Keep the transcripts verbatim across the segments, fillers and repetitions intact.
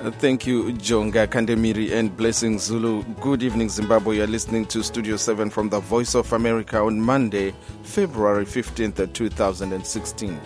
Thank you, Jonga Kandemiri and Blessing Zulu. Good evening, Zimbabwe. You're listening to Studio seven from the Voice of America on Monday, February fifteenth, twenty sixteen.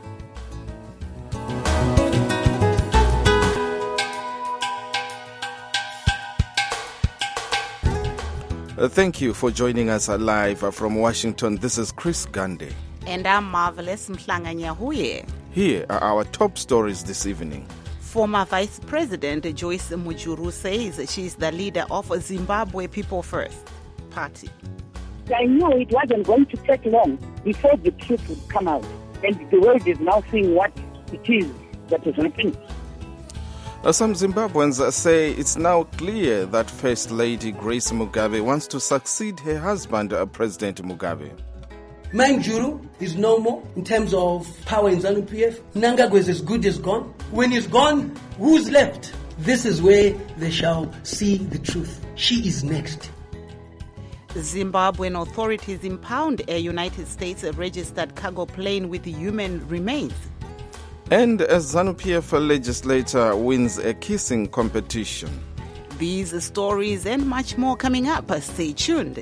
Uh, thank you for joining us live from Washington. This is Chris Gandhi. And I'm Marvelous Mhlanga Nyahuye. Here are our top stories this evening. Former Vice President Joyce Mujuru says she is the leader of Zimbabwe People First Party. I knew it wasn't going to take long before the truth would come out. And the world is now seeing what it is that is happening. Uh, some Zimbabweans say it's now clear that First Lady Grace Mugabe wants to succeed her husband, uh, President Mugabe. Manjuru is no more in terms of power in ZANU P F. Mnangagwa is as good as gone. When he's gone, who's left? This is where they shall see the truth. She is next. Zimbabwean authorities impound a United States registered cargo plane with human remains. And a ZANU P F legislator wins a kissing competition. These stories and much more coming up. Stay tuned.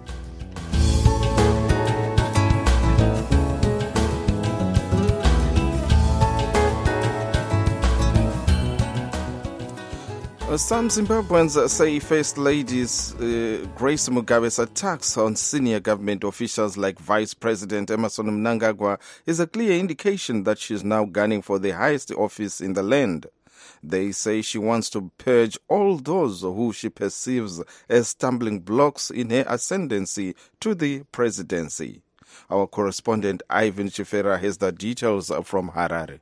Uh, some Zimbabweans say First Lady's uh, Grace Mugabe's attacks on senior government officials like Vice President Emmerson Mnangagwa is a clear indication that she is now gunning for the highest office in the land. They say she wants to purge all those who she perceives as stumbling blocks in her ascendancy to the presidency. Our correspondent Ivan Chifera has the details from Harare.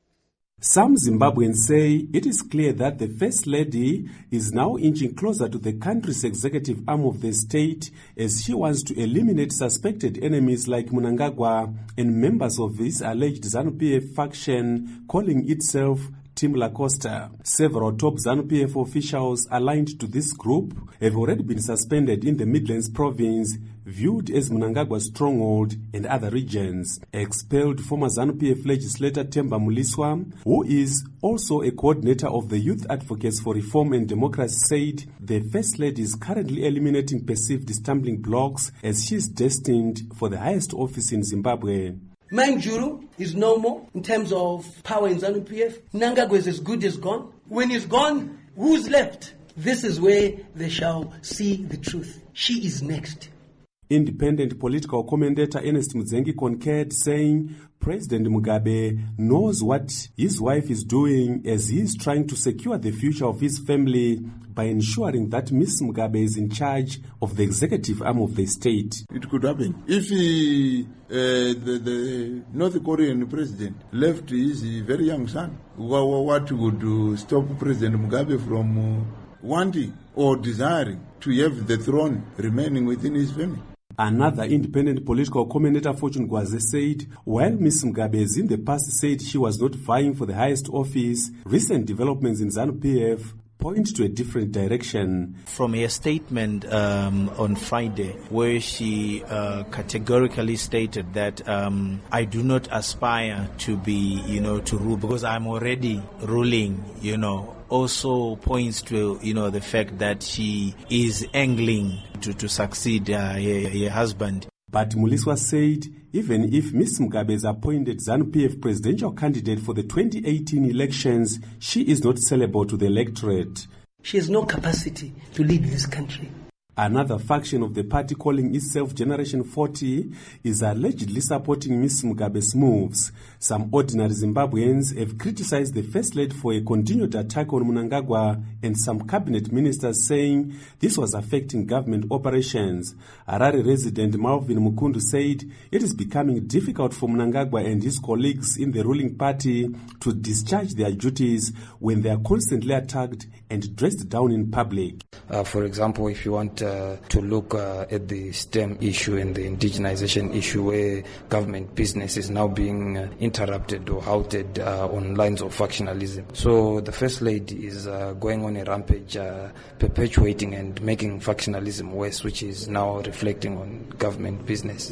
Some Zimbabweans say it is clear that the First Lady is now inching closer to the country's executive arm of the state as she wants to eliminate suspected enemies like Mnangagwa and members of this alleged ZANU P F faction calling itself Team La Costa. Several top ZANU P F officials aligned to this group have already been suspended in the Midlands province, viewed as Mnangagwa's stronghold, and other regions. Expelled former ZANU P F legislator Themba Muliswa, who is also a coordinator of the Youth Advocates for Reform and Democracy, said the First Lady is currently eliminating perceived stumbling blocks as she is destined for the highest office in Zimbabwe. Manjuru is no more in terms of power in ZANU P F. Mnangagwa is as good as gone. When he's gone, who's left? This is where they shall see the truth. She is next. Independent political commentator Ernest Mudzengi concurred, saying President Mugabe knows what his wife is doing as he is trying to secure the future of his family by ensuring that Miss Mugabe is in charge of the executive arm of the state. It could happen. If he, uh, the, the North Korean president left his very young son, what would stop President Mugabe from uh, wanting or desiring to have the throne remaining within his family? Another independent political commentator, Fortune Gwaze, said while Miss Mugabe has in the past said she was not vying for the highest office, recent developments in ZANU P F point to a different direction. From her statement um, on Friday, where she uh, categorically stated that um, I do not aspire to be, you know, to rule because I'm already ruling, you know, also points to, you know, the fact that she is angling to, to succeed uh, her, her husband. But Muliswa said even if Miss Mugabe is appointed ZANU P F presidential candidate for the twenty eighteen elections, she is not sellable to the electorate. She has no capacity to lead this country. Another faction of the party calling itself Generation forty is allegedly supporting Miss Mugabe's moves. Some ordinary Zimbabweans have criticized the First Lady for a continued attack on Mnangagwa and some cabinet ministers saying this was affecting government operations. Harare resident Malvin Mukundu said it is becoming difficult for Mnangagwa and his colleagues in the ruling party to discharge their duties when they are constantly attacked and dressed down in public. Uh, for example, if you want uh, to look uh, at the STEM issue and the indigenization issue where government business is now being uh, interrupted or halted uh, on lines of factionalism. So the First Lady is uh, going on a rampage, uh, perpetuating and making factionalism worse, which is now reflecting on government business.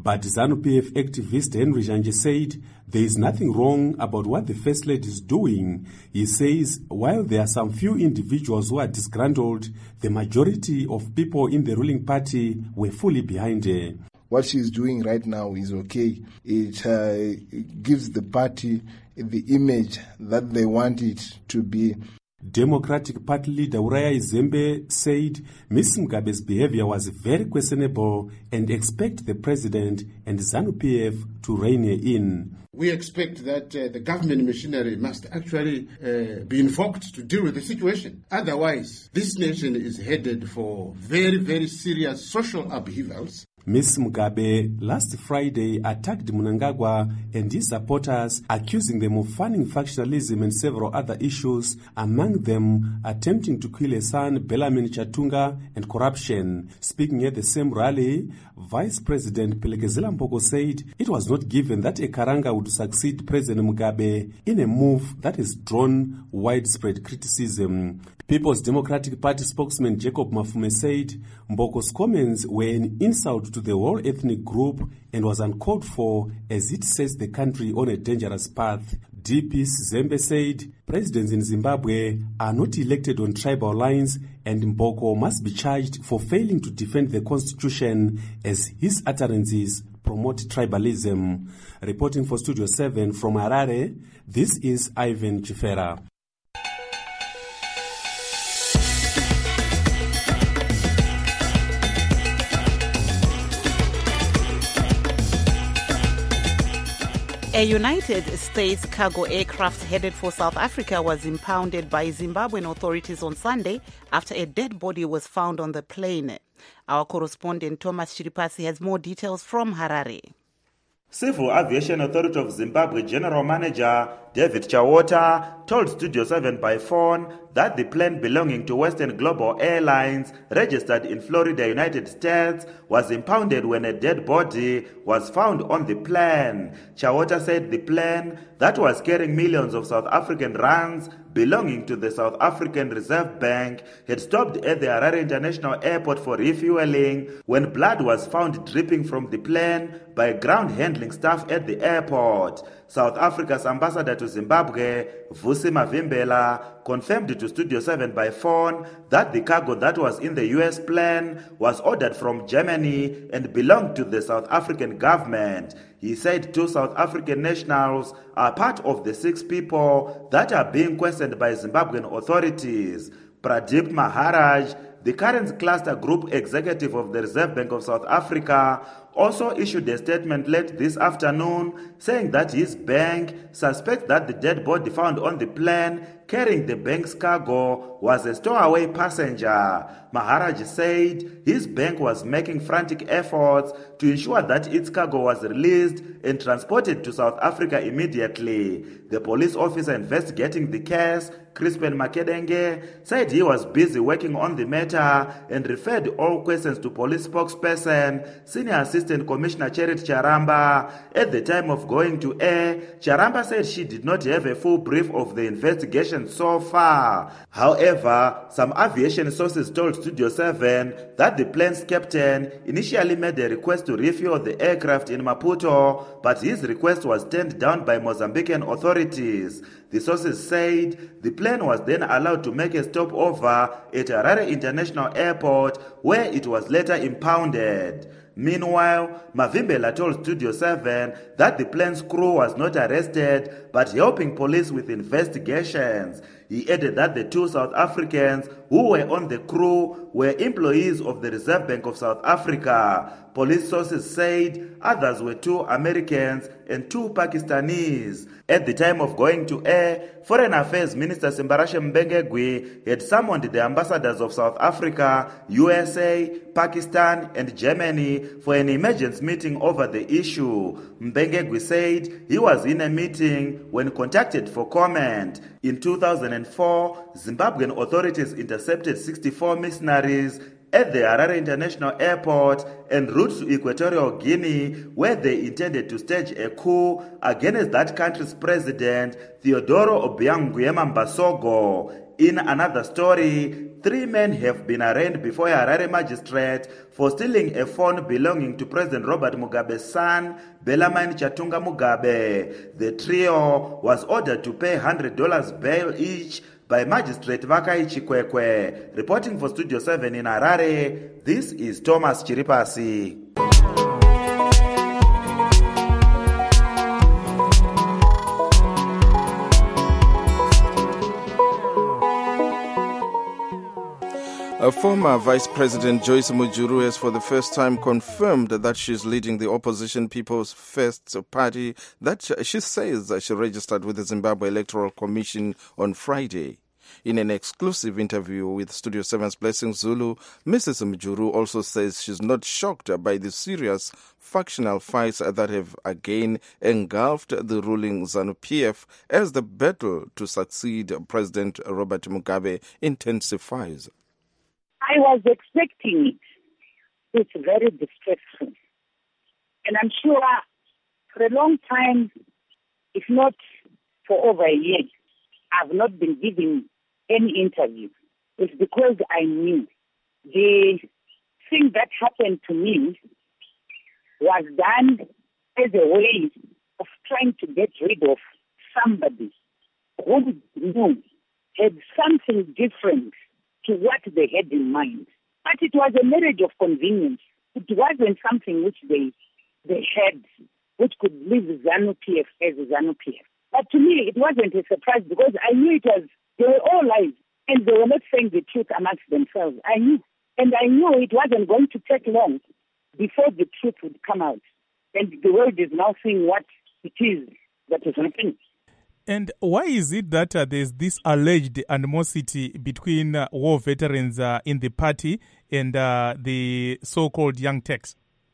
But ZANU-P F activist Henry Janje said there is nothing wrong about what the First Lady is doing. He says while there are some few individuals who are disgruntled, the majority of people in the ruling party were fully behind her. What she's doing right now is okay. It, uh, it gives the party the image that they want it to be. Democratic Party leader Uraya Izembe said Miz Mugabe's behavior was very questionable and expect the president and ZANU-P F to rein her in. We expect that uh, the government machinery must actually uh, be invoked to deal with the situation. Otherwise, this nation is headed for very, very serious social upheavals. Miz Mugabe last Friday attacked Mnangagwa and his supporters, accusing them of fanning factionalism and several other issues, among them attempting to kill her son Bellarmine Chatunga and corruption. Speaking at the same rally, Vice President Phelekezela Mpogo said it was not given that a Karanga would succeed President Mugabe in a move that has drawn widespread criticism. People's Democratic Party spokesman Jacob Mafume said Mboko's comments were an insult to the whole ethnic group and was uncalled for as it sets the country on a dangerous path. D P Zembe said presidents in Zimbabwe are not elected on tribal lines and Mboko must be charged for failing to defend the constitution as his utterances promote tribalism. Reporting for Studio seven from Harare, this is Ivan Chifera. A United States cargo aircraft headed for South Africa was impounded by Zimbabwean authorities on Sunday after a dead body was found on the plane. Our correspondent Thomas Chiripasi has more details from Harare. Civil Aviation Authority of Zimbabwe General Manager David Chawota told Studio seven by phone that the plane belonging to Western Global Airlines, registered in Florida, United States, was impounded when a dead body was found on the plane. Chawota said the plane that was carrying millions of South African rands belonging to the South African Reserve Bank had stopped at the Harare International Airport for refueling when blood was found dripping from the plane by ground handling staff at the airport. South Africa's ambassador to Zimbabwe, Vusi Mavimbela, confirmed to Studio seven by phone that the cargo that was in the U S plane was ordered from Germany and belonged to the South African government. He said two South African nationals are part of the six people that are being questioned by Zimbabwean authorities. Pradeep Maharaj, the current cluster group executive of the Reserve Bank of South Africa, also issued a statement late this afternoon saying that his bank suspects that the dead body found on the plane carrying the bank's cargo was a stowaway passenger. Maharaj said his bank was making frantic efforts to ensure that its cargo was released and transported to South Africa immediately. The police officer investigating the case, Crispin Makedenge, said he was busy working on the matter and referred all questions to police spokesperson, Senior Assistant Commissioner Cherit Charamba. At the time of going to air, Charamba said she did not have a full brief of the investigation so far. However, some aviation sources told Studio seven that the plane's captain initially made a request to refuel the aircraft in Maputo, but his request was turned down by Mozambican authorities. The sources said the plane was then allowed to make a stopover at Harare International Airport, where it was later impounded. Meanwhile, Mavimbela told Studio seven that the plane's crew was not arrested, but helping police with investigations. He added that the two South Africans who were on the crew were employees of the Reserve Bank of South Africa. Police sources said others were two Americans and two Pakistanis. At the time of going to air, Foreign Affairs Minister Simbarashe Mbengegwi had summoned the ambassadors of South Africa, U S A, Pakistan and Germany for an emergency meeting over the issue. Mbengegwi said he was in a meeting when contacted for comment. In two thousand four, Zimbabwean authorities intercepted sixty-four missionaries at the Harare International Airport en route to Equatorial Guinea, where they intended to stage a coup against that country's president, Theodoro Obiang Nguema Mbasogo. In another story, three men have been arraigned before a Harare magistrate for stealing a phone belonging to President Robert Mugabe's son, Bellarmine Chatunga Mugabe. The trio was ordered to pay one hundred dollars bail each by Magistrate Vakai Chikwekwe. Reporting for Studio seven in Harare, this is Thomas Chiripasi. A former Vice President Joyce Mujuru has for the first time confirmed that she's leading the opposition People's First Party that she says she registered with the Zimbabwe Electoral Commission on Friday. In an exclusive interview with Studio seven's Blessing Zulu, Missus Mujuru also says she's not shocked by the serious factional fights that have again engulfed the ruling ZANU-P F as the battle to succeed President Robert Mugabe intensifies. I was expecting it. It's very distressful. And I'm sure for a long time, if not for over a year, I've not been giving any interview. It's because I knew the thing that happened to me was done as a way of trying to get rid of somebody who knew had something different to what they had in mind. But it was a marriage of convenience. It wasn't something which they they had, which could leave ZANU-P F as ZANU-P F. But to me, it wasn't a surprise because I knew it was, they were all lies and they were not saying the truth amongst themselves. I knew. And I knew it wasn't going to take long before the truth would come out. And the world is now seeing what it is that is happening. And why is it that uh, there's this alleged animosity between uh, war veterans uh, in the party and uh, the so-called Young Turks?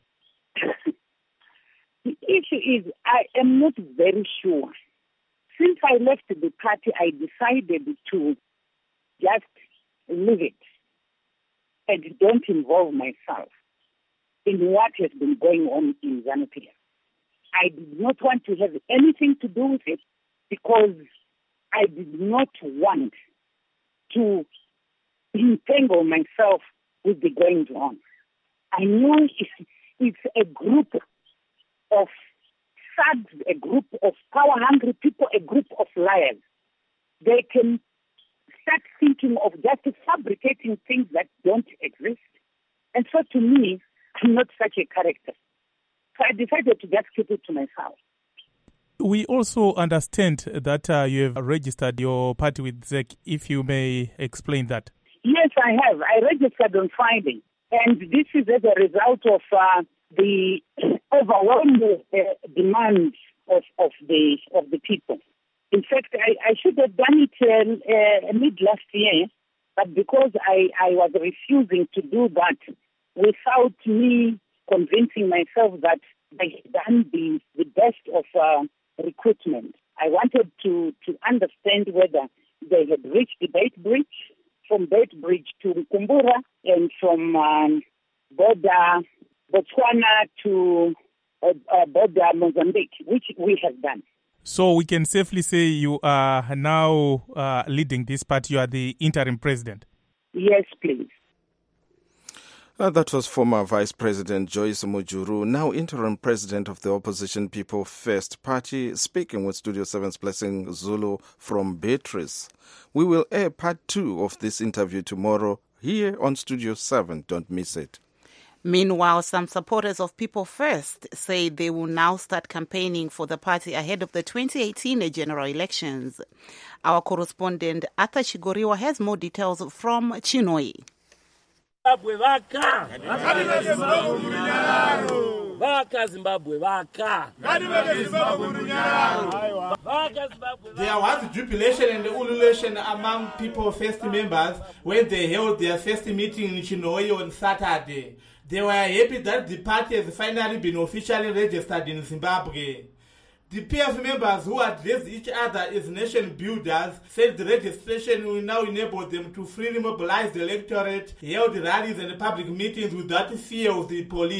The issue is I am not very sure. Since I left the party, I decided to just leave it and don't involve myself in what has been going on in ZANU-P F. I did not want to have anything to do with it, because I did not want to entangle myself with the goings on. I knew it's a group of thugs, a group of power-hungry people, a group of liars. They can start thinking of just fabricating things that don't exist. And so to me, I'm not such a character. So I decided to just keep it to myself. We also understand that uh, you have registered your party with Z E C, if you may explain that. Yes, I have. I registered on Friday. And this is as a result of uh, the overwhelming uh, demands of, of, the, of the people. In fact, I, I should have done it uh, uh, mid last year, but because I, I was refusing to do that without me convincing myself that they had done the, the best of uh, recruitment. I wanted to, to understand whether they had reached the Beit Bridge, from Beit Bridge to Kumbura, and from um, border Botswana to uh, uh, border Mozambique, which we have done. So we can safely say you are now uh, leading this party. You are the interim president. Yes, please. Uh, that was former Vice President Joyce Mujuru, now interim president of the opposition People First Party, speaking with Studio seven's Blessing Zulu from Beatrice. We will air part two of this interview tomorrow here on Studio seven. Don't miss it. Meanwhile, some supporters of People First say they will now start campaigning for the party ahead of the twenty eighteen general elections. Our correspondent Arthur Chigoriwa has more details from Chinoi. Zimbabwe vaka vaka Zimbabwe vaka There was jubilation and ululation among People First members when they held their first meeting in Chinoi on Saturday. They were happy that the party has finally been officially registered in Zimbabwe. The P F members who addressed each other as nation builders said the registration will now enable them to freely mobilize the electorate, held rallies and public meetings without fear of the police.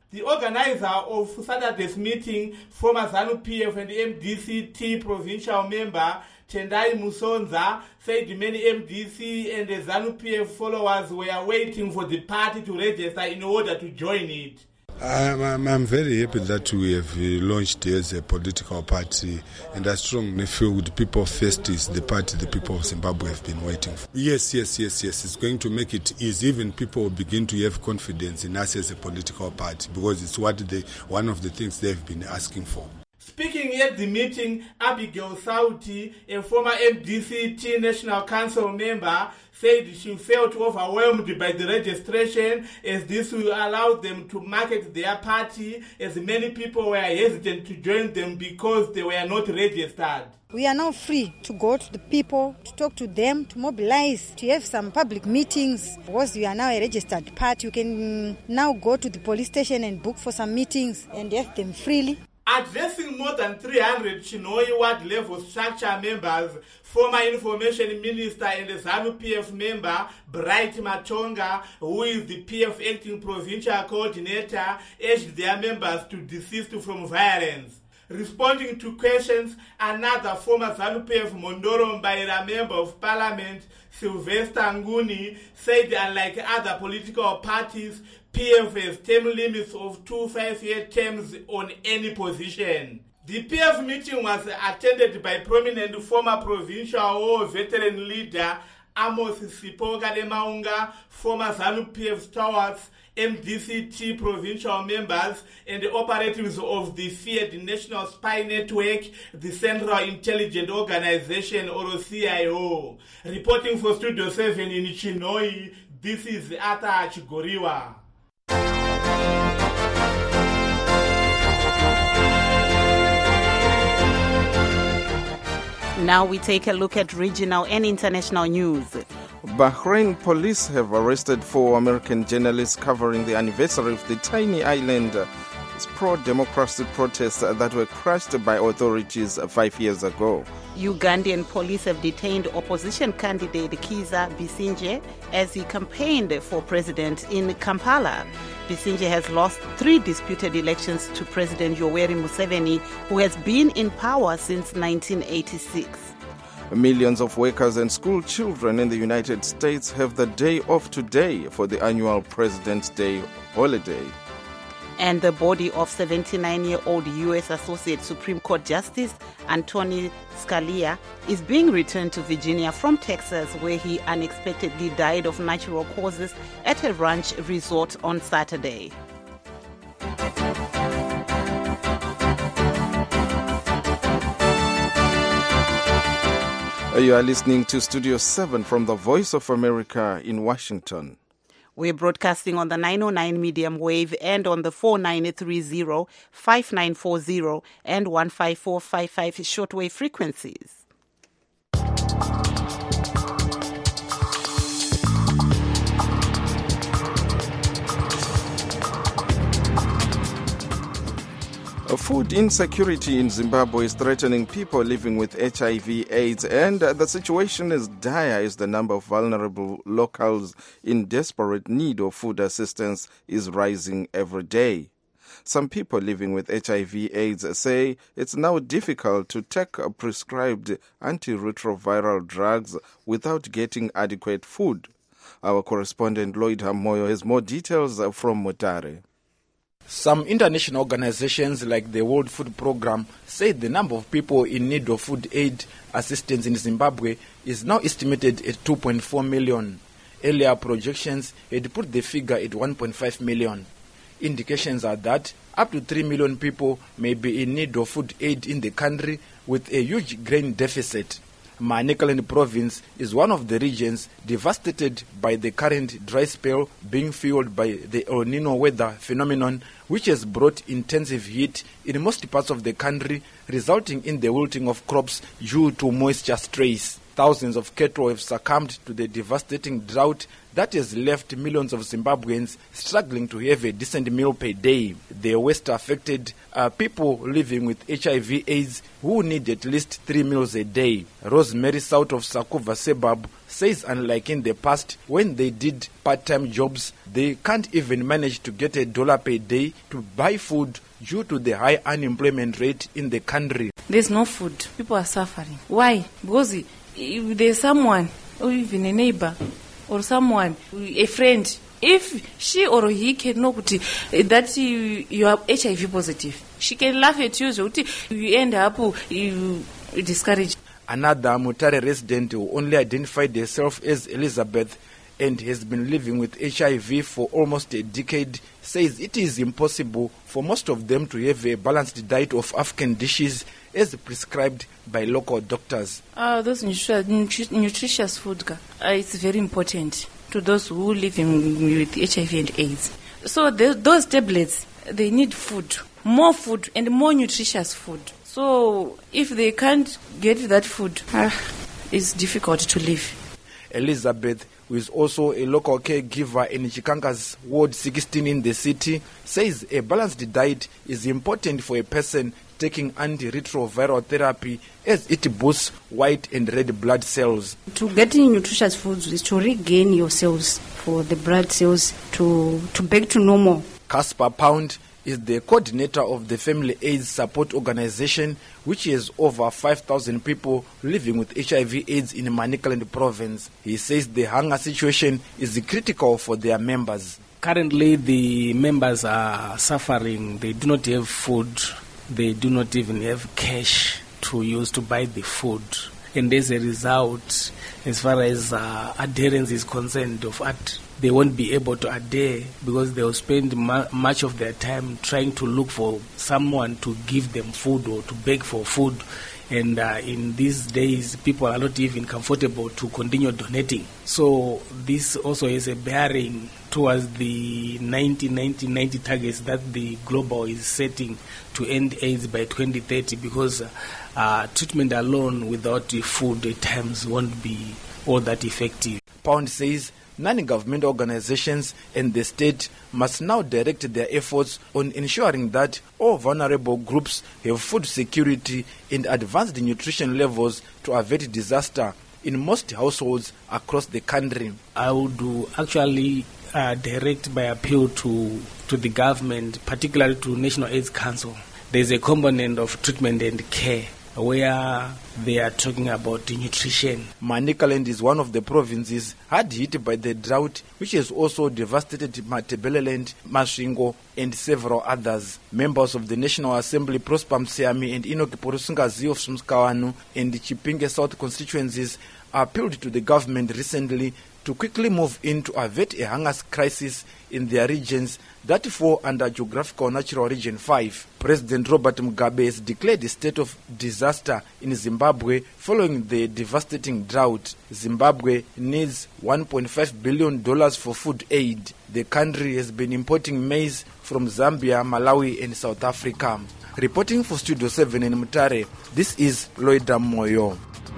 The organizer of Saturday's meeting, former ZANU P F and M D C T provincial member Tendai Musonza, said many M D C and the ZANU P F followers were waiting for the party to register in order to join it. I'm, I'm, I'm very happy that we have launched as a political party, and I strongly feel the People First is the party the people of Zimbabwe have been waiting for. Yes, yes, yes, yes. It's going to make it easy. Even people will begin to have confidence in us as a political party because it's what they, one of the things they've been asking for. Speaking at the meeting, Abigail Sauti, a former M D C T National Council member, said she felt overwhelmed by the registration as this will allow them to market their party, as many people were hesitant to join them because they were not registered. We are now free to go to the people, to talk to them, to mobilize, to have some public meetings. Because we are now a registered party, you can now go to the police station and book for some meetings and have them freely. Addressing more than three hundred Chinoi Ward level structure members, former Information Minister and the ZANU P F member Bright Matonga, who is the P F acting provincial coordinator, urged their members to desist from violence. Responding to questions, another former ZANU P F Mondoro Mbaira member of parliament, Sylvester Nguni, said unlike other political parties, P F has term limits of two five-year terms on any position. The P F meeting was attended by prominent former provincial war veteran leader Amos Sipoka Maunga, former ZANU P F stalwarts, M D C T provincial members, and the operatives of the feared National Spy Network, the Central Intelligence Organization, or C I O. Reporting for Studio seven in Chinoi, this is Ata Chigoriwa. Now we take a look at regional and international news. Bahrain police have arrested four American journalists covering the anniversary of the tiny island's pro-democracy protests that were crushed by authorities five years ago. Ugandan police have detained opposition candidate Kizza Besigye as he campaigned for president in Kampala. Besigye has lost three disputed elections to President Yoweri Museveni, who has been in power since nineteen eighty-six. Millions of workers and school children in the United States have the day off today for the annual President's Day holiday. And the body of seventy-nine-year-old U S Associate Supreme Court Justice Anthony Scalia is being returned to Virginia from Texas, where he unexpectedly died of natural causes at a ranch resort on Saturday. You are listening to Studio seven from the Voice of America in Washington. We're broadcasting on the nine oh nine medium wave and on the four nine three zero, five nine four zero and one five four five five shortwave frequencies. Food insecurity in Zimbabwe is threatening people living with H I V AIDS, and the situation is dire as the number of vulnerable locals in desperate need of food assistance is rising every day. Some people living with H I V AIDS say it's now difficult to take prescribed antiretroviral drugs without getting adequate food. Our correspondent Lloyd Hamoyo has more details from Mutare. Some international organizations like the World Food Programme say the number of people in need of food aid assistance in Zimbabwe is now estimated at two point four million. Earlier projections had put the figure at one point five million. Indications are that up to three million people may be in need of food aid in the country with a huge grain deficit. Manicaland province is one of the regions devastated by the current dry spell being fueled by the El Nino weather phenomenon, which has brought intensive heat in most parts of the country, resulting in the wilting of crops due to moisture stress. Thousands of cattle have succumbed to the devastating drought that has left millions of Zimbabweans struggling to have a decent meal per day. The worst affected are people living with H I V AIDS who need at least three meals a day. Rosemary South of Sakuva Sebab says unlike in the past when they did part-time jobs, they can't even manage to get a dollar per day to buy food due to the high unemployment rate in the country. There's no food. People are suffering. Why? Because if there's someone, or even a neighbor, or someone, a friend, if she or he can know that you, you are H I V positive, she can laugh at you, so you end up you discouraged. Another Mutare resident who only identified herself as Elizabeth and has been living with H I V for almost a decade, says it is impossible for most of them to have a balanced diet of African dishes as prescribed by local doctors. Uh, those nutri- nutri- nutritious food, uh, it's very important to those who live in, with H I V and AIDS. So the, those tablets, they need food, more food and more nutritious food. So if they can't get that food, uh, it's difficult to live. Elizabeth, who is also a local caregiver in Chikanga's Ward sixteen in the city, says a balanced diet is important for a person taking antiretroviral therapy as it boosts white and red blood cells. To get nutritious foods is to regain your cells for the blood cells to, to back to normal. Caspar Pound is the coordinator of the Family AIDS Support Organization, which has over five thousand people living with H I V AIDS in Manicaland province. He says the hunger situation is critical for their members. Currently, the members are suffering. They do not have food. They do not even have cash to use to buy the food. And as a result, as far as uh, adherence is concerned of art, they won't be able to adhere because they'll spend mu- much of their time trying to look for someone to give them food or to beg for food. And uh, in these days, people are not even comfortable to continue donating. So this also is a bearing towards the ninety ninety ninety targets that the global is setting to end AIDS by twenty thirty, because uh, treatment alone without the food at times won't be all that effective. Pound says non-government organizations and the state must now direct their efforts on ensuring that all vulnerable groups have food security and advanced nutrition levels to avert disaster in most households across the country. I would actually uh, direct my appeal to, to the government, particularly to National AIDS Council. There's a component of treatment and care where they are talking about the nutrition. Manicaland is one of the provinces hard hit by the drought, which has also devastated Matabeleland, Masvingo, and several others. Members of the National Assembly, Prosper Msiami and Enoch Porusungazi of Sumskawanu and the Chipinge South constituencies appealed to the government recently to quickly move in to avert a hunger crisis in their regions that fall under Geographical Natural Region five. President Robert Mugabe has declared a state of disaster in Zimbabwe following the devastating drought. Zimbabwe needs one point five billion dollars for food aid. The country has been importing maize from Zambia, Malawi and South Africa. Reporting for Studio seven in Mutare, this is Loida Moyo.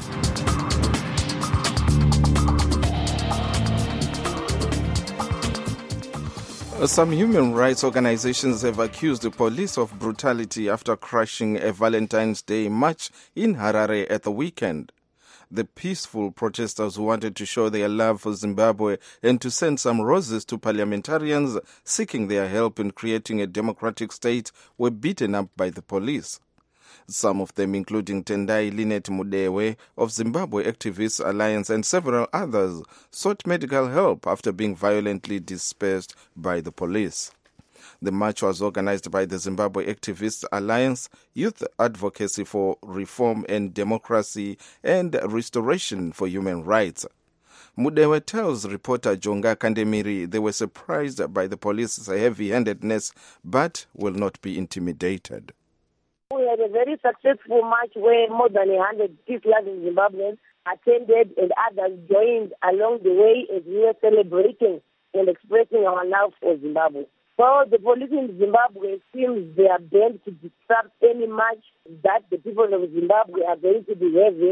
Some human rights organizations have accused the police of brutality after crashing a Valentine's Day march in Harare at the weekend. The peaceful protesters who wanted to show their love for Zimbabwe and to send some roses to parliamentarians seeking their help in creating a democratic state were beaten up by the police. Some of them, including Tendai Linet Mudewe of Zimbabwe Activists Alliance and several others, sought medical help after being violently dispersed by the police. The march was organized by the Zimbabwe Activists Alliance, Youth Advocacy for Reform and Democracy, and Restoration for Human Rights. Mudewe tells reporter Jonga Kandemiri they were surprised by the police's heavy-handedness but will not be intimidated. We had a very successful march where more than one hundred peace-loving Zimbabweans attended and others joined along the way as we were celebrating and expressing our love for Zimbabwe. So the police in Zimbabwe seems they are bent to disrupt any march that the people of Zimbabwe are going to be having,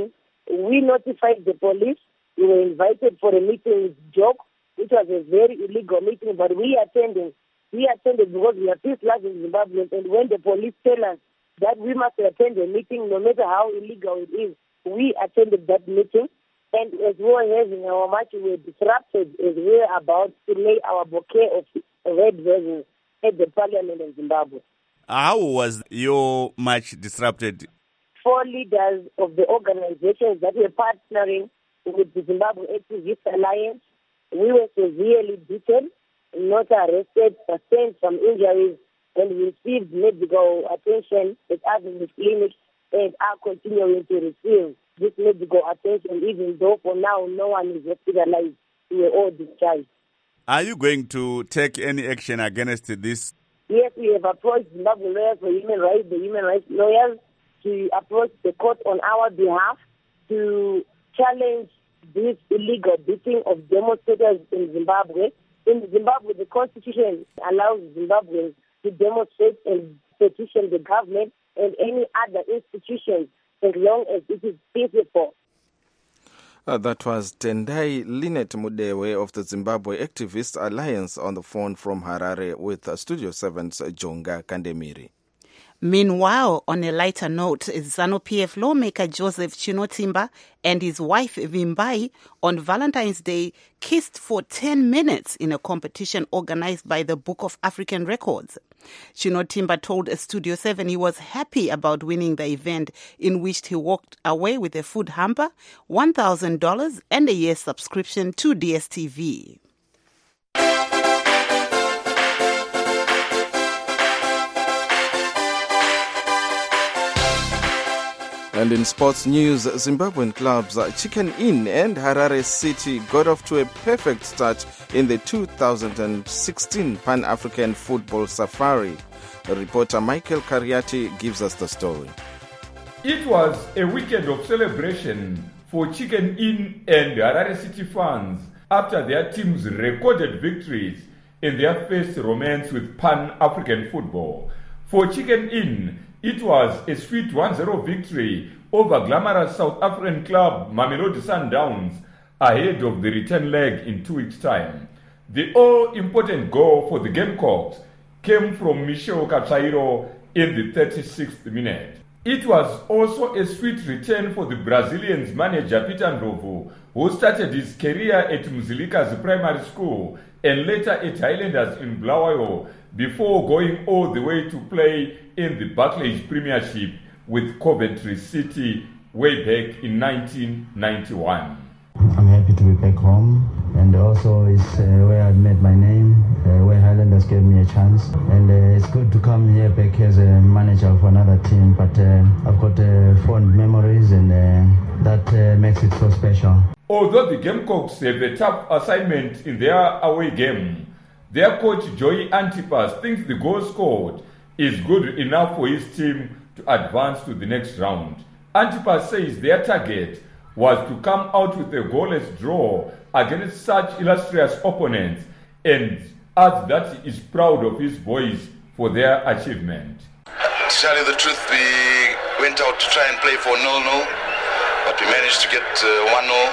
We notified the police. We were invited for a meeting with Jock, which was a very illegal meeting, but we attended. We attended because we are peace-loving Zimbabweans, and when the police tell us that we must attend a meeting, no matter how illegal it is, we attended that meeting. And as we were having our march, we were disrupted as we were about to lay our bouquet of red roses at the Parliament of Zimbabwe. How was your march disrupted? Four leaders of the organizations that were partnering with the Zimbabwe Activist Alliance, we were severely beaten, not arrested, sustained some injuries, and we received medical attention at other clinics and are continuing to receive this medical attention, even though for now no one is hospitalized. We are all discharged. Are you going to take any action against this? Yes, we have approached Zimbabwe lawyers for human rights, the human rights lawyers, to approach the court on our behalf to challenge this illegal beating of demonstrators in Zimbabwe. In Zimbabwe, the constitution allows Zimbabweans to demonstrate and petition the government and any other institutions as long as it is peaceful. Uh, that was Tendai Linet Mudewe of the Zimbabwe Activist Alliance on the phone from Harare with uh, Studio seven's Jonga Kandemiri. Meanwhile, on a lighter note, ZANU-P F lawmaker Joseph Chinotimba and his wife Vimbai on Valentine's Day kissed for ten minutes in a competition organized by the Book of African Records. Chinotimba told Studio seven he was happy about winning the event, in which he walked away with a food hamper, one thousand dollars and a year's subscription to D S T V. And in sports news, Zimbabwean clubs Chicken Inn and Harare City got off to a perfect start in the two thousand sixteen Pan-African Football Safari. Reporter Michael Kariati gives us the story. It was a weekend of celebration for Chicken Inn and Harare City fans after their teams recorded victories in their first romance with Pan-African football. For Chicken Inn, it was a sweet one zero victory over glamorous South African club Mamelodi Sundowns ahead of the return leg in two weeks' time. The all-important goal for the Gamecocks came from Michel Catrairo in the thirty-sixth minute. It was also a sweet return for the Brazilians manager Peter Ndlovu, who started his career at Mzilika's primary school and later at Highlanders in Bulawayo before going all the way to play in the Barclays Premiership with Coventry City way back in nineteen ninety-one. I'm happy to be back home, and also it's uh, where I made my name, uh, where Highlanders gave me a chance, and uh, it's good to come here back as a manager of another team, but uh, I've got uh, fond memories, and uh, that uh, makes it so special. Although the Gamecocks have a tough assignment in their away game, their coach Joey Antipas thinks the goal scored is good enough for his team to advance to the next round. Antipas says their target was to come out with a goalless draw against such illustrious opponents, and adds that he is proud of his boys for their achievement. To tell you the truth, we went out to try and play for nil nil, but we managed to get uh, one nil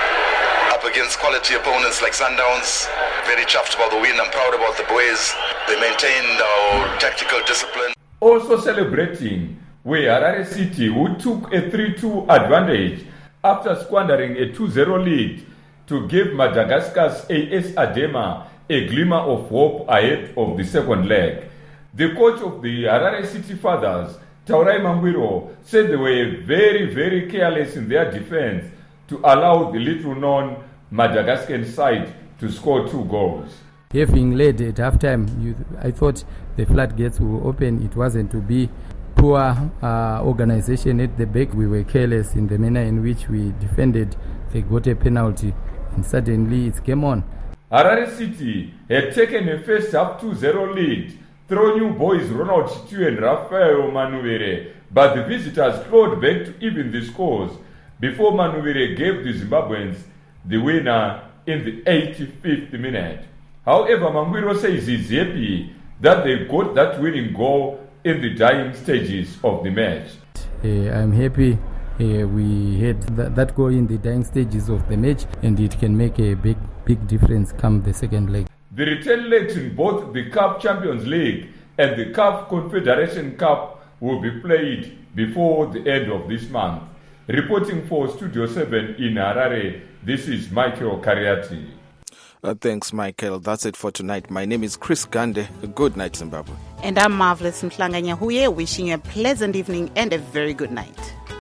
up against quality opponents like Sundowns. Very chuffed about the win. I'm proud about the boys. They maintained our tactical discipline. Also celebrating were Harare City, who took a three two advantage after squandering a two zero lead to give Madagascar's A S Adema a glimmer of hope ahead of the second leg. The coach of the Harare City Fathers, Taurai Mangwiro, said they were very, very careless in their defense to allow the little-known Madagascan side to score two goals. Having led at halftime, you, I thought the floodgates will open. It wasn't to be. Poor uh, organization at the back. We were careless in the manner in which we defended. They got a penalty, and suddenly it's game on. Harare City had taken a first half two zero lead through new boys Ronald Chitu and Rafael Manuvere, but the visitors clawed back to even the scores before Manuvere gave the Zimbabweans the winner in the eighty-fifth minute. However, Mangwiro says he's happy that they got that winning goal in the dying stages of the match. Uh, I'm happy uh, we had th- that goal in the dying stages of the match, and it can make a big, big difference come the second leg. The return legs in both the C A F Champions League and the C A F Confederation Cup will be played before the end of this month. Reporting for Studio seven in Harare, this is Michael Kariati. Uh, thanks, Michael. That's it for tonight. My name is Chris Gande. Good night, Zimbabwe. And I'm Marvelous Mhlanga Nyahuye, wishing you a pleasant evening and a very good night.